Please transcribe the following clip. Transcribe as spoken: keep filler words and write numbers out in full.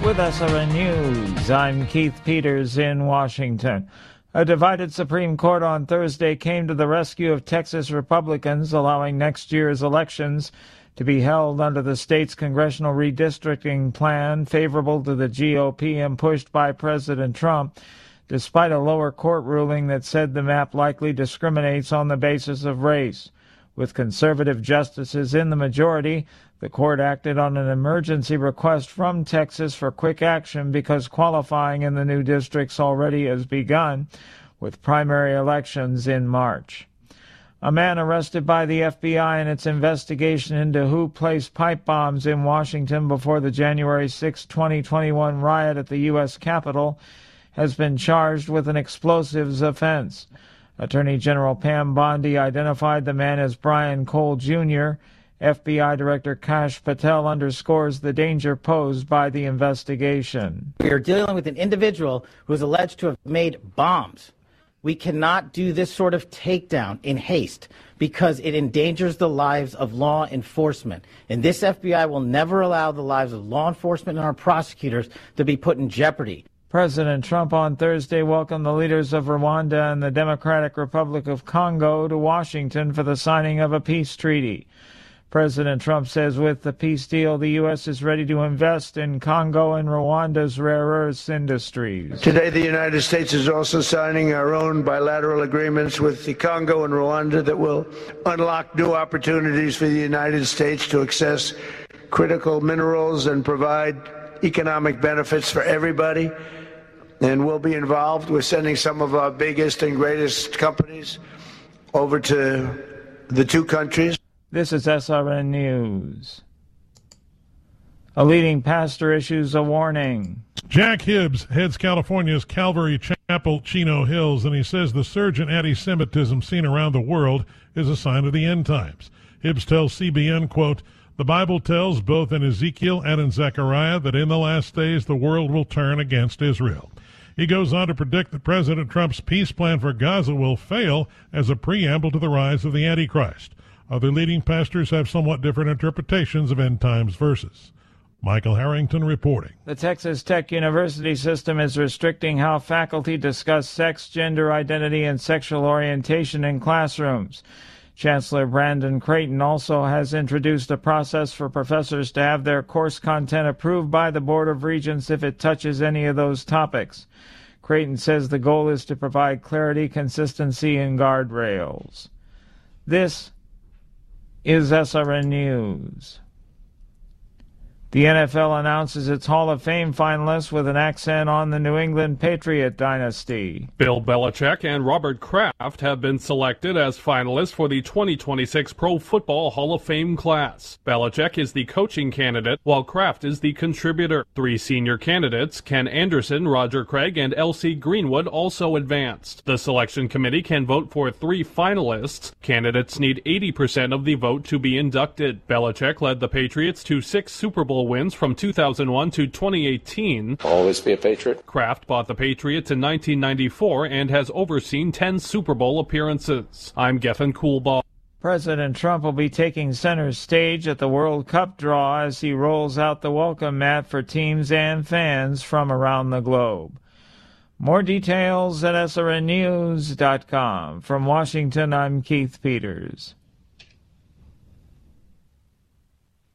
With S R N News, I'm Keith Peters in Washington. A divided Supreme Court on Thursday came to the rescue of Texas Republicans, allowing next year's elections to be held under the state's congressional redistricting plan favorable to the G O P and pushed by President Trump, despite a lower court ruling that said the map likely discriminates on the basis of race. With conservative justices in the majority, the court acted on an emergency request from Texas for quick action because qualifying in the new districts already has begun, with primary elections in March. A man arrested by the F B I in its investigation into who placed pipe bombs in Washington before the January sixth, twenty twenty-one riot at the U S Capitol has been charged with an explosives offense. Attorney General Pam Bondi identified the man as Brian Cole, Junior F B I Director Kash Patel underscores the danger posed by the investigation. We are dealing with an individual who is alleged to have made bombs. We cannot do this sort of takedown in haste because it endangers the lives of law enforcement. And this F B I will never allow the lives of law enforcement and our prosecutors to be put in jeopardy. President Trump on Thursday welcomed the leaders of Rwanda and the Democratic Republic of Congo to Washington for the signing of a peace treaty. President Trump says with the peace deal, the U S is ready to invest in Congo and Rwanda's rare earths industries. Today, the United States is also signing our own bilateral agreements with the Congo and Rwanda that will unlock new opportunities for the United States to access critical minerals and provide economic benefits for everybody. And we'll be involved with sending some of our biggest and greatest companies over to the two countries. This is S R N News. A leading pastor issues a warning. Jack Hibbs heads California's Calvary Chapel, Chino Hills, and he says the surge in anti-Semitism seen around the world is a sign of the end times. Hibbs tells C B N, quote, "The Bible tells both in Ezekiel and in Zechariah that in the last days the world will turn against Israel." He goes on to predict that President Trump's peace plan for Gaza will fail as a preamble to the rise of the Antichrist. Other leading pastors have somewhat different interpretations of end times verses. Michael Harrington reporting. The Texas Tech University system is restricting how faculty discuss sex, gender identity, and sexual orientation in classrooms. Chancellor Brandon Creighton also has introduced a process for professors to have their course content approved by the Board of Regents if it touches any of those topics. Creighton says the goal is to provide clarity, consistency, and guardrails. This is S R N News. The N F L announces its Hall of Fame finalists with an accent on the New England Patriot dynasty. Bill Belichick and Robert Kraft have been selected as finalists for the twenty twenty-six Pro Football Hall of Fame class. Belichick is the coaching candidate, while Kraft is the contributor. Three senior candidates, Ken Anderson, Roger Craig, and L C Greenwood, also advanced. The selection committee can vote for three finalists. Candidates need eighty percent of the vote to be inducted. Belichick led the Patriots to six Super Bowl wins from two thousand one to twenty eighteen. Always be a Patriot. Kraft bought the Patriots in nineteen ninety-four and has overseen ten Super Bowl appearances. I'm Geffen Coolbaugh. President Trump will be taking center stage at the World Cup draw as he rolls out the welcome mat for teams and fans from around the globe. More details at S R N news dot com. From Washington, I'm Keith Peters.